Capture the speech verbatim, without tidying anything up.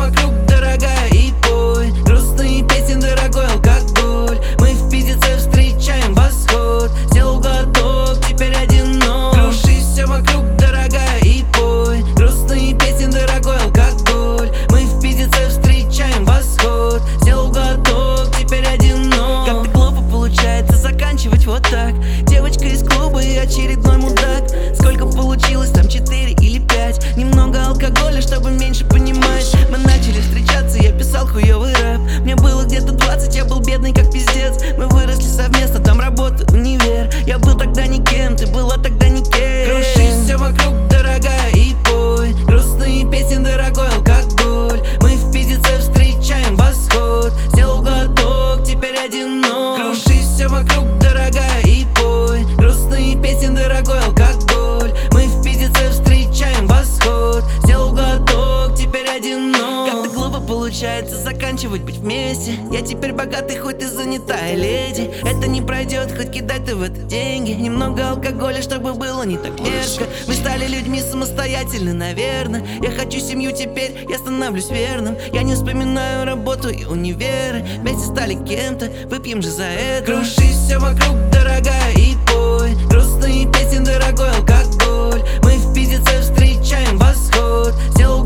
вокруг, дорогая, и пой грустные песни, дорогой алкоголь. Мы в пиздеце встречаем восход, сделал глоток, теперь одинок. Кружись все вокруг, дорогая, и пой грустные песни, дорогой алкоголь. Мы в пиздеце встречаем восход, сделал глоток, теперь одинок. Как-то глупо получается заканчивать вот так. Девочка из клуба и очередной мудак. Сколько получилось там, четыре или пять? Немного алкоголя, чтобы меньше понимать. Мы начали встречаться, я писал хуёвый рэп. Мне было где-то двадцать, я был бедный как пиздец. Мы выросли совместно, там работа, универ. Я был тогда никем, ты была тогда никем. Кружись все вокруг, дорогая, и пой грустные песни, дорогой алкоголь. Мы в пиздеце встречаем восход, сделал глоток, теперь одинок. Кружись все вокруг, дорогая, и пой грустные песни, дорогой алкоголь. Мы в пиздеце встречаем восход, сделал глоток, теперь одинок. Как-то глупо получается заканчивать быть вместе. Я теперь богатый, хоть и занятая леди. Это не пройдет, хоть кидай ты в это деньги. Немного алкоголя, чтобы было не так мерзко. Мы стали людьми самостоятельны, наверное. Я хочу семью теперь, я становлюсь верным. Я не вспоминаю работу и универы. Вместе стали кем-то, выпьем же за это. Кружись все вокруг, дорогая, и пой грустные песни, дорогой алкоголь. Мы в пиздеце встречаем восход, сделал